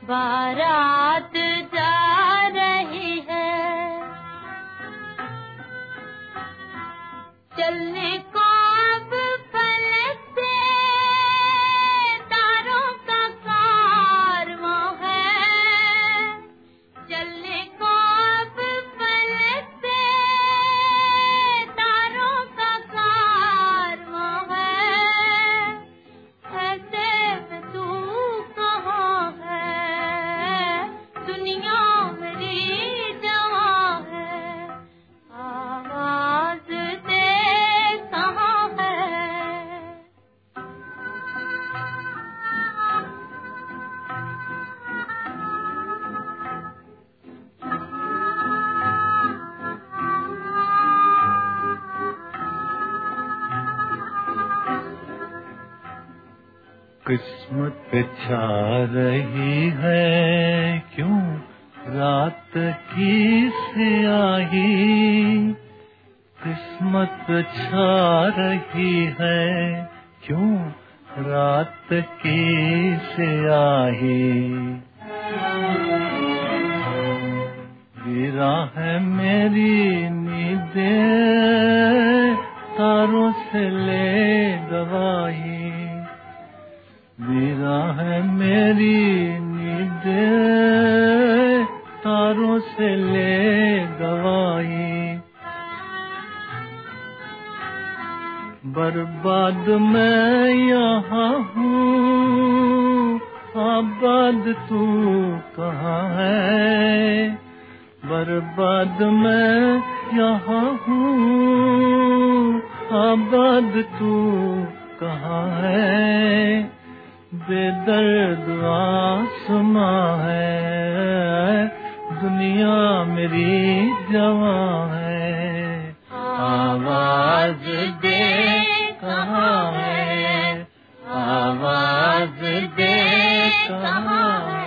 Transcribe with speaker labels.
Speaker 1: बारात जा रही है, चलने को अब फलक से तारों का कारवां है, चलने को अब फलक से तारों का कारवां है। ऐसे में तू कहाँ है, दुनिया मेरी जवां है, आवाज दे कहाँ है।
Speaker 2: किस्मत छा रही है क्यों रात की स्याही, किस्मत छा रही है क्यों रात की स्याही। गिरा है मेरी नींदें तारों से ले गवाही, गिरा है मेरी नींदें तारों से ले गवाही। बर्बाद मैं यहाँ हूँ, आबाद तू कहाँ है, बर्बाद मैं यहाँ हूँ, आबाद तू कहाँ है। बेदर्द आसमां है, दुनिया मेरी जवां है, आवाज दे कहाँ है, आवाज दे कहाँ है।